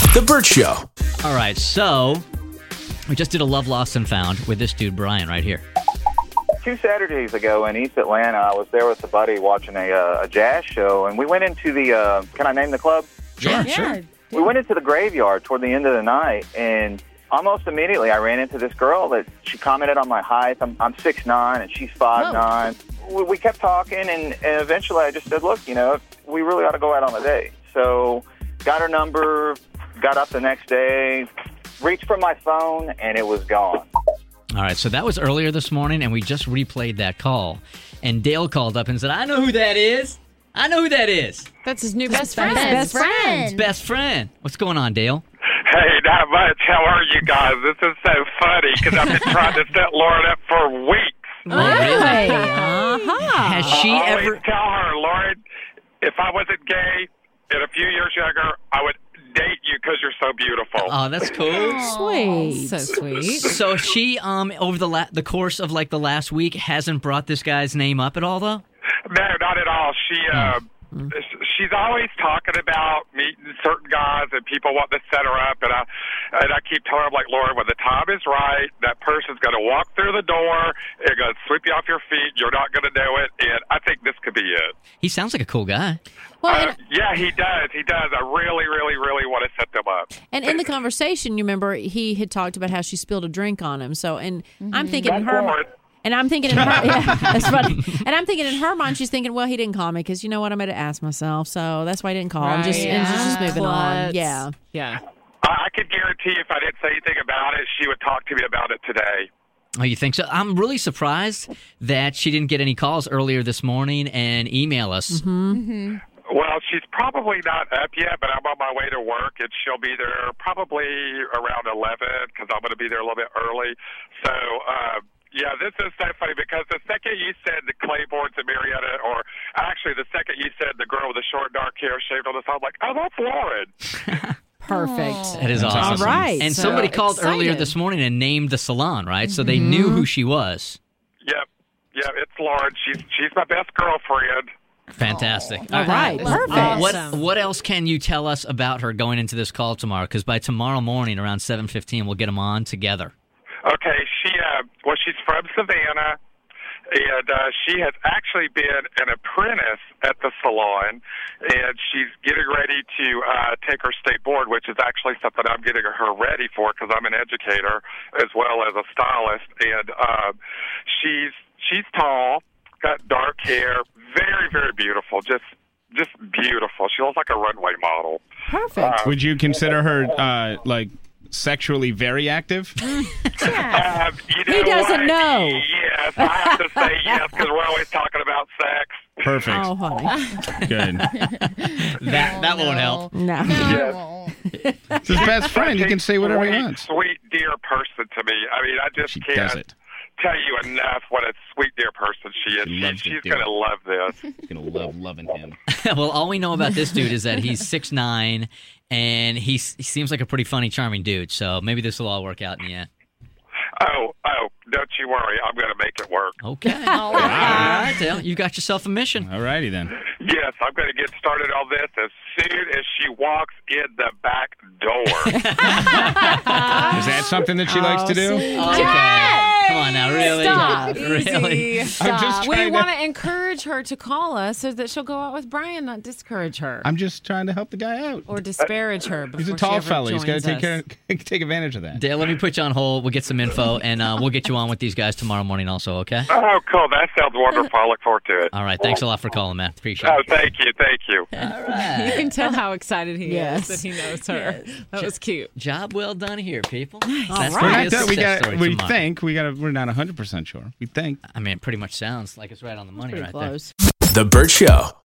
The Burt Show. All right, so we just did a Love Lost and Found with this dude, Brian, right here. 2 Saturdays ago in East Atlanta, I was there with a buddy watching a jazz show, and we went into the, can I name the club? Sure. We went into the Graveyard toward the end of the night, and almost immediately I ran into this girl that she commented on my height. I'm 6'9", and she's 5'9". We kept talking, and eventually I just said, look, we really ought to go out on a date. So got her number, got up the next day, reached for my phone, and it was gone. All right, so that was earlier this morning, and we just replayed that call. And Dale called up and said, I know who that is. That's his new best friend. His best friend. What's going on, Dale? Hey, not much. How are you guys? This is so funny because I've been trying to set Lauren up for weeks. Oh, really? Has she I ever... always tell her, Lauren, if I wasn't gay and a few years younger, I would date you because you're so beautiful. Oh, that's cool. Sweet. So sweet. So she, over the course of like the last week, hasn't brought this guy's name up at all, though? No, not at all. She's always talking about meeting certain guys and people want to set her up, and I keep telling her, I'm like, Lauren, when the time is right, that person's going to walk through the door and going to sweep you off your feet. You're not going to know it, and I think this could be it. He sounds like a cool guy. Well, yeah, he does. I really, really, really want to set them up. and in the conversation, you remember he had talked about how she spilled a drink on him. So, I'm thinking in her mind. And I'm thinking in her, that's funny. And I'm thinking in her mind, she's thinking, well, he didn't call me because you know what, I'm going to ask myself, so that's why I didn't call. Right. And she's just moving on. Yeah. I could guarantee if I didn't say anything about it, she would talk to me about it today. Oh, you think so? I'm really surprised that she didn't get any calls earlier this morning and email us. Well, she's probably not up yet, but I'm on my way to work, and she'll be there probably around 11 because I'm going to be there a little bit early. So, yeah, this is so funny because the second you said the Claibornes and Marietta, or actually the second you said the girl with the short dark hair shaved on the side, I'm like, oh, that's Lauren. Perfect. That is awesome. All right. And So somebody called excited. earlier this morning and named the salon, right? So they knew who she was. Yep, it's Lauren. She's my best girlfriend. Fantastic. All right. Perfect. Awesome. What else can you tell us about her going into this call tomorrow? Because by tomorrow morning around 7:15, we'll get them on together. Okay, she's from Savannah, and she has actually been an apprentice at the salon, and she's getting ready to take her state board, which is actually something I'm getting her ready for because I'm an educator as well as a stylist, and she's tall, got dark hair, very, very beautiful, just beautiful. She looks like a runway model. Perfect. Would you consider her sexually very active? You He know doesn't what? know. Yes, I have to say yes because we're always talking about sex. Perfect. Oh, honey. Good. That won't help. No. No. It's his best friend. He can say whatever he wants. Sweet, dear person to me. I mean, I just She can't does it. tell you enough what a sweet, dear person she is. She loves it, She's dear. going to love this. He's going to love loving him. Well, all we know about this dude is that he's 6'9", and he seems like a pretty funny, charming dude. So maybe this will all work out in the end. Oh, don't you worry. I'm going to make it work. Okay. All right, Dale. You got yourself a mission. All righty then. Yes, I'm going to get started on this as soon as she walks in the back door. Is that something that she likes to do? Okay. Come on now, really? Stop. Really? I'm just We trying want to. to encourage her to call us so that she'll go out with Brian, not discourage her I'm just trying to help the guy out. or disparage her. He's a before tall she ever fella. He's got to joins us. take advantage of that. Dale, let me put you on hold. We'll get some info, and we'll get you on with these guys tomorrow morning also, okay? Oh, cool. That sounds wonderful. I look forward to it. All right. Thanks a lot for calling, man. Appreciate Oh, it. thank you. Thank you. All right. You can tell how excited he Yes. is that he knows her. That was cute. Job well done here, people. That's All gonna right. be a success story We tomorrow. think we're not 100% sure. We think. I mean, it pretty much sounds like it's right on the money Pretty right close. The Burt Show.